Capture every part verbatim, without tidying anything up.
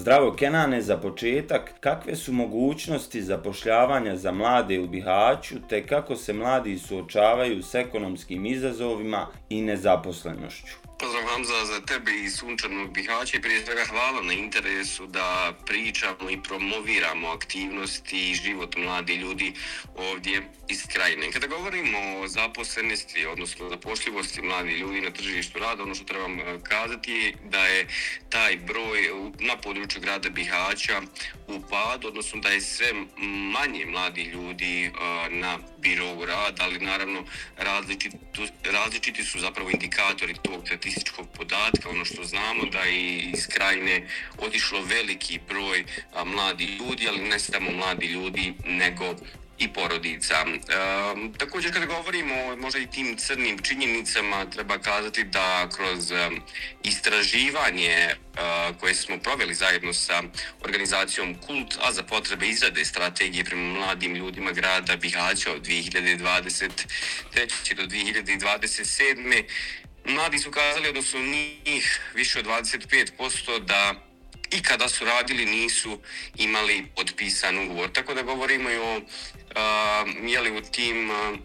Zdravo Kenane, za početak, kakve su mogućnosti zapošljavanja za mlade u Bihaću, te kako se mladi suočavaju s ekonomskim izazovima i nezaposlenošću? Pozdrav Hamza za tebe iz sunčanog Bihaća i prije svega hvala na interesu da pričamo i promoviramo aktivnosti i život mladih ljudi ovdje iz Krajine. Kada govorimo o zaposlenosti, odnosno zapošljivosti mladih ljudi na tržištu rada, ono što trebam kazati je da je taj broj na području grada Bihaća u padu, odnosno da je sve manje mladih ljudi na birou rada, ali naravno različiti, različiti su zapravo indikatori tog statističkog podatka. Ono što znamo da je iz Krajine otišlo veliki broj a, mladih ljudi, ali ne samo mladih ljudi, nego i porodica. E, također kada govorimo o možda i tim crnim činjenicama, treba kazati da kroz e, istraživanje e, koje smo proveli zajedno sa organizacijom Kult, a za potrebe izrade strategije prema mladim ljudima grada Bihaća od dvije hiljade dvadeset treće do dvije hiljade dvadeset sedme mladi su kazali, odnosno njih više od dvadeset pet posto, da i kada su radili nisu imali potpisan ugovor. Tako da govorimo i o uh, jeli, u tim uh,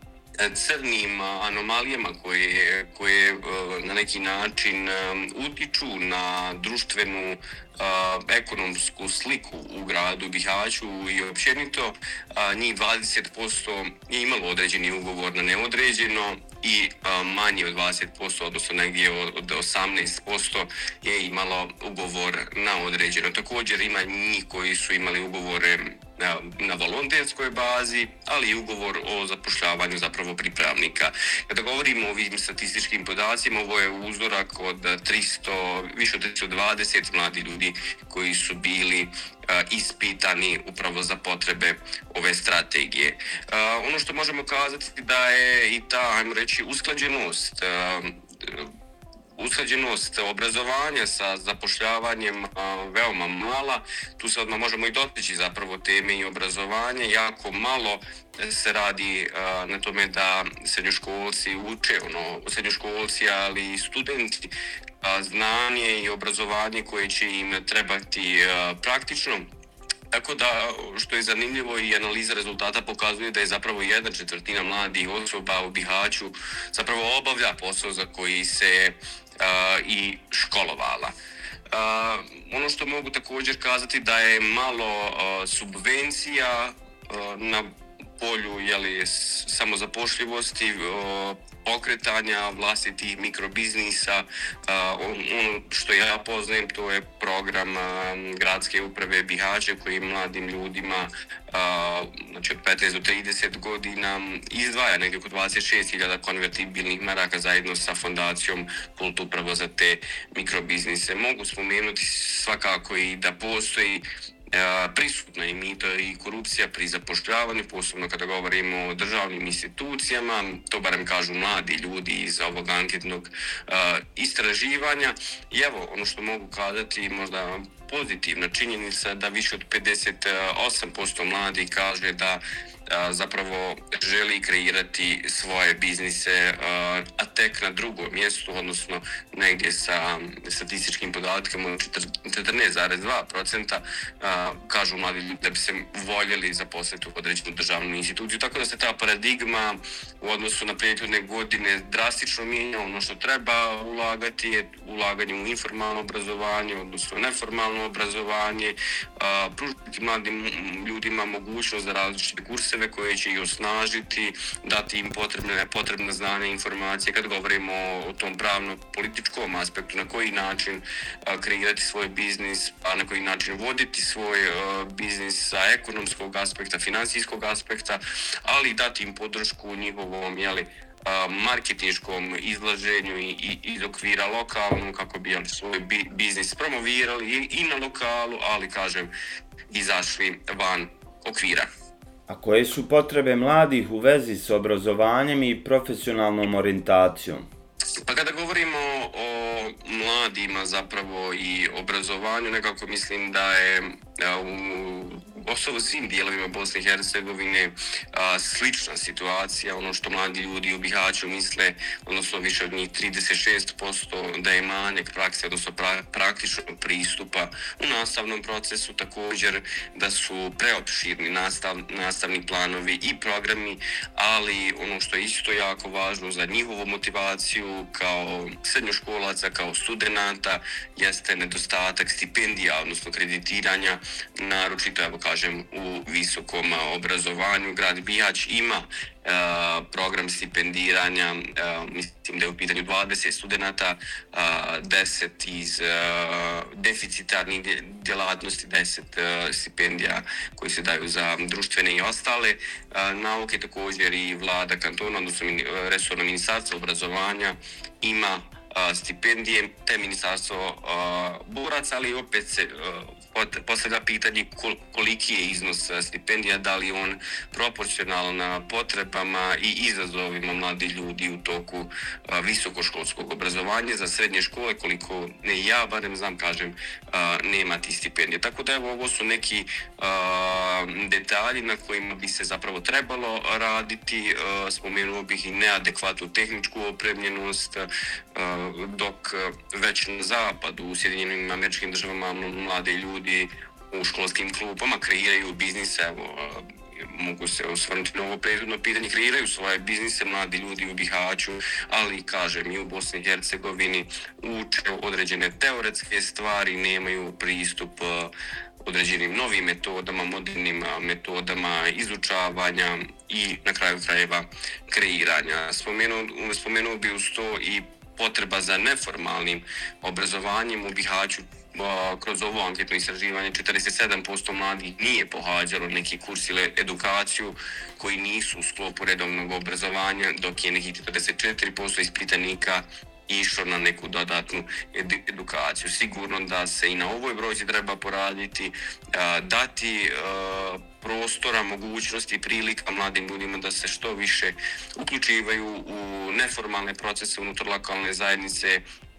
crnim anomalijama koje, koje uh, na neki način um, utiču na društvenu uh, ekonomsku sliku u gradu Bihaću i općenito uh, njih dvadeset posto je imalo određeni ugovor na neodređeno i a, manje od dvadeset posto, odnosno negdje od osamnaest posto je imalo ugovor na određeno. Također ima njih koji su imali ugovore na, na volonterskoj bazi, ali i ugovor o zapošljavanju zapravo pripravnika. Kada govorimo o ovim statističkim podacima, ovo je uzorak od tristo, više od tristo dvadeset mladih ljudi koji su bili ispitani upravo za potrebe ove strategije. Uh, ono što možemo kazati da je i ta, ajmo reći, usklađenost uh, usklađenost obrazovanja sa zapošljavanjem uh, veoma mala. Tu se odmah možemo i dotići zapravo teme i obrazovanje. Jako malo se radi uh, na tome da srednjoškolci uče, ono, srednjoškolci, ali i studenti, uh, znanje i obrazovanje koje će im trebati uh, praktično. Tako da, što je zanimljivo, i analiza rezultata pokazuje da je zapravo jedna četvrtina mladih osoba u Bihaću zapravo obavlja posao za koji se uh, i školovala. Uh, ono što mogu također kazati da je malo uh, subvencija uh, na polju jeli, samozapošljivosti, uh, pokretanja vlastitih mikrobiznisa. Ono što ja poznajem, to je program gradske uprave Bihaća koji mladim ljudima, znači od petnaest do trideset godina, izdvaja negdje oko dvadeset šest hiljada konvertibilnih maraka zajedno sa fondacijom Kult upravo za te mikrobiznise. Mogu spomenuti svakako i da postoji prisutna i mito i korupcija pri zapošljavanju, posebno kada govorimo o državnim institucijama, to barem kažu mladi ljudi iz ovog anketnog uh, istraživanja. I evo, ono što mogu kazati, možda pozitivna činjenica da više od pedeset osam posto mladih kaže da a, zapravo želi kreirati svoje biznise, a, a tek na drugom mjestu, odnosno negdje sa statističkim podatkama od četrnaest zarez dva posto kažu mladi ljudi da bi se voljeli zaposliti u određenu državnu instituciju. Tako da se ta paradigma u odnosu na prethodne godine drastično mijenja. Ono što treba ulagati je ulaganje u informalno obrazovanje, odnosno neformalno obrazovanje, a, pružiti mladim ljudima mogućnost za različite kurseve koje će ih osnažiti, dati im potrebne, potrebne znanja i informacije. Kad govorimo o, o tom pravno-političkom aspektu, na koji način a, kreirati svoj biznis, a na koji način voditi svoj a, biznis sa ekonomskog aspekta, financijskog aspekta, ali i dati im podršku u njihovom, jeli, marketinškom izlaženju i, i iz okvira lokalnom kako bi jeli, svoj bi, biznis promovirali i, i na lokalu, ali kažem izašli van okvira. A koje su potrebe mladih u vezi s obrazovanjem i profesionalnom orijentacijom? Pa kada govorimo o mladima zapravo i obrazovanju, nekako mislim da je u gotovo svim dijelovima Bosne i Hercegovine a, slična situacija, ono što mladi ljudi u Bihaću misle, odnosno više od njih trideset šest posto da je manjak prakse, odnosno pra, praktičnog pristupa u nastavnom procesu, također da su preopširni nastav, nastavni planovi i programi, ali ono što je isto jako važno za njihovu motivaciju kao srednjoškolaca, kao studenata, jeste nedostatak stipendija, odnosno kreditiranja, naročito, evo kažem, u visokom obrazovanju. Grad Bihać ima Uh, program stipendiranja, uh, mislim da je u pitanju dvadeset studenata, uh, deset iz uh, deficitarnih djelatnosti, deset uh, stipendija koji se daju za društvene i ostale uh, nauke. Također i vlada kantona, odnosno resorno ministarstvo obrazovanja ima uh, stipendije, te ministarstvo uh, boraca, ali opet se uh, postavlja pitanje kol- koliki je iznos stipendija, da li on proporcionalan potrebama i izazovima mladih ljudi u toku uh, visokoškolskog obrazovanja. Za srednje škole, koliko ne ja barem znam, kažem, uh, nema ti stipendije. Tako da evo, ovo su neki uh, detalji na kojima bi se zapravo trebalo raditi. Uh, spomenuo bih i neadekvatnu tehničku opremljenost, uh, dok već na zapadu, u Sjedinjenim Američkim Državama, mlade ljudi u školskim klupama kreiraju biznise, evo, mogu se osvrnuti na ovo prethodno pitanje, kreiraju svoje biznise mladi ljudi u Bihaću, ali kažem i u Bosni i Hercegovini uče određene teoretske stvari, nemaju pristup određenim novim metodama, modernim metodama izučavanja i na kraju krajeva kreiranja. Spomenuo, spomenuo bi uz to i potreba za neformalnim obrazovanjem. U Bihaću kroz ovo anketno istraživanje četrdeset sedam posto mladih nije pohađalo neki kurs ili edukaciju koji nisu u sklopu redovnog obrazovanja, dok je nekih četrdeset četiri posto ispitanika išlo na neku dodatnu ed- edukaciju. Sigurno da se i na ovoj brojci treba poraditi, dati prostora, mogućnosti i prilika mladim ljudima da se što više uključivaju u neformalne procese unutar lokalne zajednice,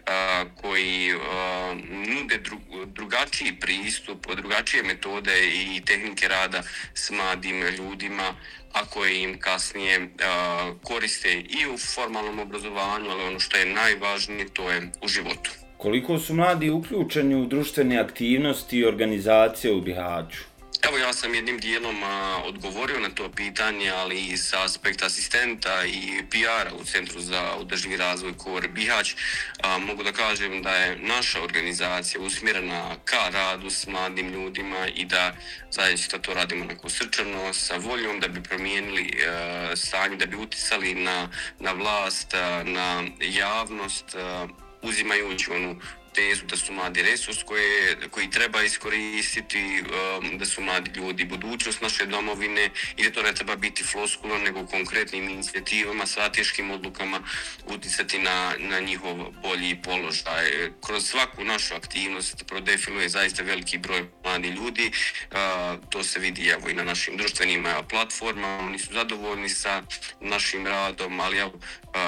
koji nude drugačiji pristup, drugačije metode i tehnike rada s mladim ljudima, a koje im kasnije koriste i u formalnom obrazovanju, ali ono što je najvažnije, to je u životu. Koliko su mladi uključeni u društvene aktivnosti i organizacije u Bihaću? Evo, ja sam jednim dijelom a, odgovorio na to pitanje, ali i sa aspekta asistenta i P R-a u Centru za održivi razvoj K O R Bihać. A, mogu da kažem da je naša organizacija usmjerena ka radu s mladim ljudima i da zaista to radimo onako srčano, sa voljom da bi promijenili a, stanje, da bi uticali na, na vlast, a, na javnost, a, uzimajući onu tezu da su mladi resurs koje, koji treba iskoristiti, da su mladi ljudi budućnost naše domovine i da to ne treba biti floskulom, nego konkretnim inicijativama, strateškim odlukama uticati na, na njihov bolji položaj. Kroz svaku našu aktivnost prodefiluje zaista veliki broj mladih ljudi, to se vidi evo i na našim društvenim platformama, oni su zadovoljni sa našim radom, ali evo,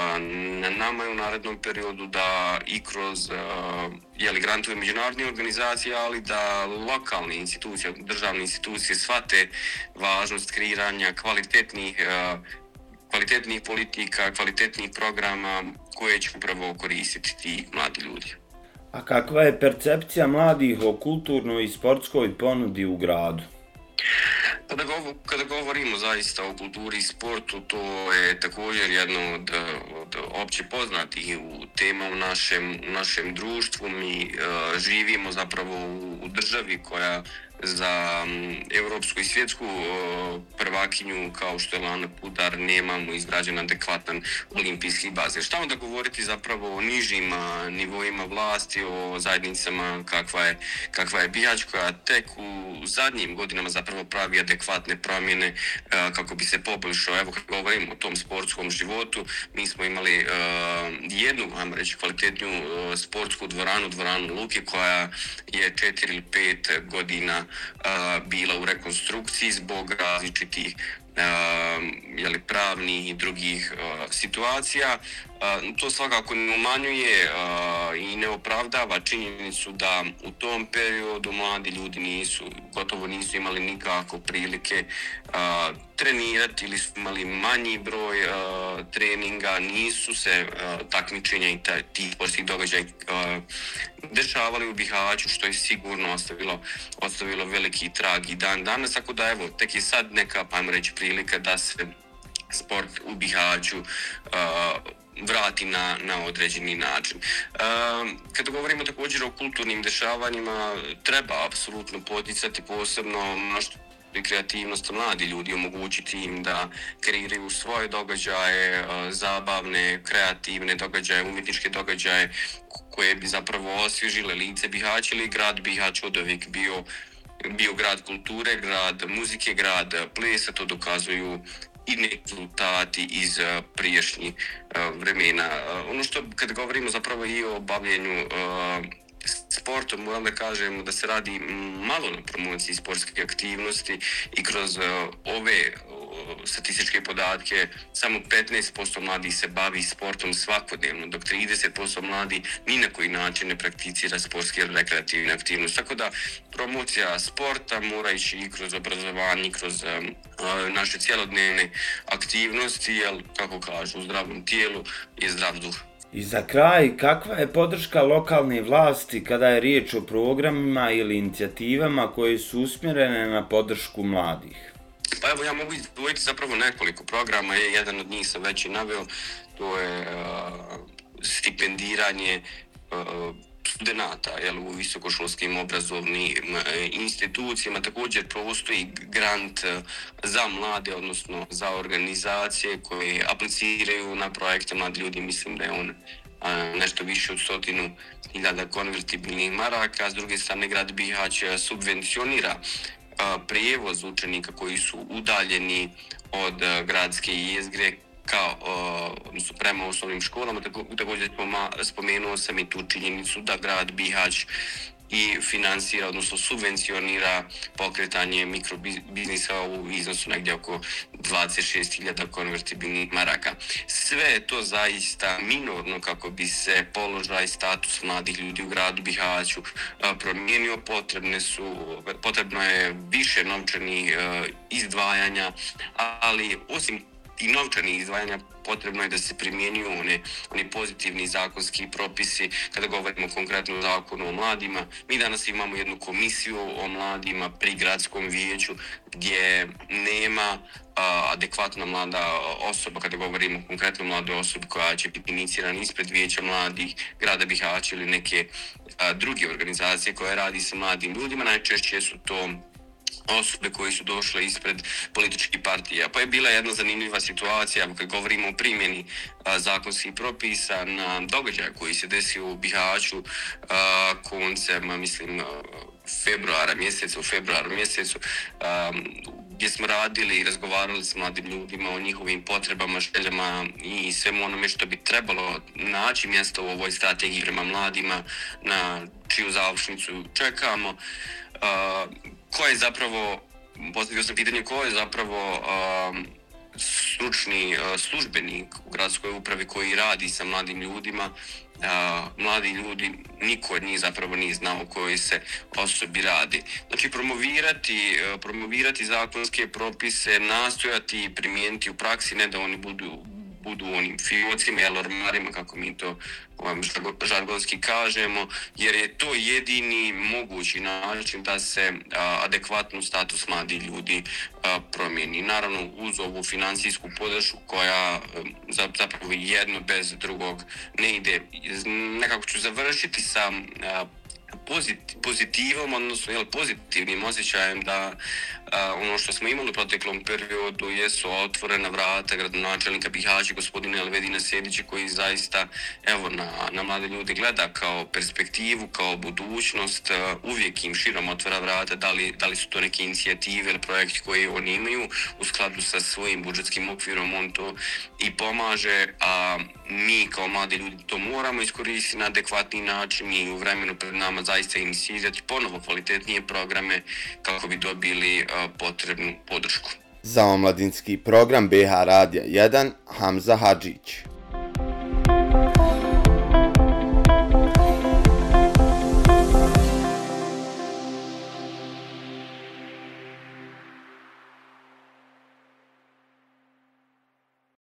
na nama je u narednom periodu da i kroz jeli, grantove međunarodne organizacije, ali da lokalne institucije, državne institucije shvate važnost kreiranja kvalitetnih, kvalitetnih politika, kvalitetnih programa koje će upravo koristiti ti mladi ljudi. A kakva je percepcija mladih o kulturnoj i sportskoj ponudi u gradu? Kada, govor, kada govorimo zaista o kulturi i sportu, to je također jedno od, od opće poznatih u tema u našem, u našem društvu. Mi uh, živimo zapravo u, u državi koja za um, europsku i svjetsku uh, prvakinju kao što je Lana Pudar nemamo izgrađen adekvatan olimpijski bazen. Šta onda govoriti zapravo o nižim uh, nivoima vlasti, o zajednicama kakva je, kakva je Bihać, koja tek u zadnjim godinama zapravo pravi adekvatne promjene uh, kako bi se poboljšao. Evo kad govorimo o tom sportskom životu, mi smo imali uh, jednu, ajmo reći, kvalitetniju uh, sportsku dvoranu, dvoranu Luke, koja je četiri ili pet godina uh, bila u rekonstrukciji zbog različitih Uh, jeli, pravnih i drugih uh, situacija. Uh, to svakako ne umanjuje uh, i ne opravdava činjenicu da u tom periodu mladi ljudi nisu, gotovo nisu imali nikako prilike a, trenirati ili su imali manji broj a, treninga, nisu se a, takmičenja i ta, ti sportskih događaja a, dešavali u Bihaću, što je sigurno ostavilo, ostavilo veliki trag i dan danas, tako da evo, tek je sad neka, pa ajmo reći, prilika da se sport u Bihaću a, vrati na, na određeni način. E, kada govorimo također o kulturnim dešavanjima, treba apsolutno poticati posebno mnoštvo i kreativnost mladi ljudi, omogućiti im da kreiraju svoje događaje, zabavne, kreativne događaje, umjetničke događaje koje bi zapravo osvježile lice Bihaća, ili grad Bihać od uvijek bio, bio grad kulture, grad muzike, grad plesa, to dokazuju i neki rezultati iz uh, prijašnjih uh, vremena. Uh, ono što, kad govorimo zapravo i o bavljenju uh, sportom, moram da kažem da se radi malo na promociji sportske aktivnosti i kroz uh, ove uh, statističke podatke samo petnaest posto mladih se bavi sportom svakodnevno, dok trideset posto mladih ni na koji način ne prakticira sportske ili rekreativne aktivnosti. Tako da promocija sporta mora ići i kroz obrazovanje, kroz um, naše cjelodnevne aktivnosti, jer, kako kažu, u zdravom tijelu je zdrav duh. I za kraj, kakva je podrška lokalne vlasti kada je riječ o programima ili inicijativama koje su usmjerene na podršku mladih? Pa evo, ja mogu izdvojiti zapravo nekoliko programa, jedan od njih sam već i naveo, to je uh, stipendiranje uh, studenata, jel, u visokoškolskim obrazovnim institucijama. Također postoji grant za mlade, odnosno za organizacije koje apliciraju na projekte mladi ljudi. Mislim da je on a, nešto više od stotinu hiljada konvertibilnih maraka. S druge strane, grad Bihać subvencionira a, prijevoz učenika koji su udaljeni od a, gradske jezgre kao, odnosno prema osnovnim školama. Također spomenuo sam i tu činjenicu da grad Bihać i finansira, odnosno subvencionira pokretanje mikrobiznisa u iznosu negdje oko dvadeset šest hiljada konvertibilnih maraka. Sve je to zaista minorno kako bi se položaj, status mladih ljudi u gradu Bihaću promijenio. Potrebne su, potrebno je više novčanih izdvajanja, ali osim i novčanih izdvajanja potrebno je da se primjenjuju one, oni pozitivni zakonski propisi. Kada govorimo konkretno o zakonu o mladima, mi danas imamo jednu komisiju o mladima pri gradskom vijeću gdje nema a, adekvatna mlada osoba, kada govorimo konkretno o mladoj osobi koja će biti inicirana ispred vijeća mladih grada Bihaća ili neke a, druge organizacije koje radi sa mladim ljudima. Najčešće su to osobe koji su došle ispred političkih partija. Pa je bila jedna zanimljiva situacija kad govorimo o primjeni a, zakonskih propisa na događaj koji se desio u Bihaću a, koncem, mislim, februara mjeseca, u februaru mjesecu, a, gdje smo radili i razgovarali s mladim ljudima o njihovim potrebama, željama i svemu onome što bi trebalo naći mjesto u ovoj strategiji prema mladima, na čiju završnicu čekamo. Uh, ko je zapravo, postavio sam pitanje, ko je zapravo uh, stručni uh, službenik u gradskoj upravi koji radi sa mladim ljudima. Uh, mladi ljudi, niko od njih zapravo nije znao o kojoj se osobi radi. Znači, promovirati, uh, promovirati zakonske propise, nastojati i primijeniti u praksi, ne da oni budu budu onim fiocima, jel, ormarima, kako mi to um, žargonski kažemo, jer je to jedini mogući način da se a, adekvatno status mladih ljudi a, promijeni. Naravno, uz ovu financijsku podršku koja a, zapravo jedno bez drugog ne ide. Nekako ću završiti sa a, pozitivom, odnosno jel, pozitivnim osjećajem da a, ono što smo imali u proteklom periodu jesu otvorena vrata gradonačelnika Bihaća, gospodina Elvedina Sedića, koji zaista evo, na, na mlade ljude gleda kao perspektivu, kao budućnost, a, uvijek im širom otvara vrata, da li, da li su to neke inicijative ili projekti koje oni imaju u skladu sa svojim budžetskim okvirom, on to i pomaže, a mi kao mladi ljudi to moramo iskoristiti na adekvatni način i u vremenu pred nama zaista inicirati ponovo kvalitetnije programe kako bi dobili uh, potrebnu podršku. Za omladinski program B H Radija jedan, Hamza Hadžić.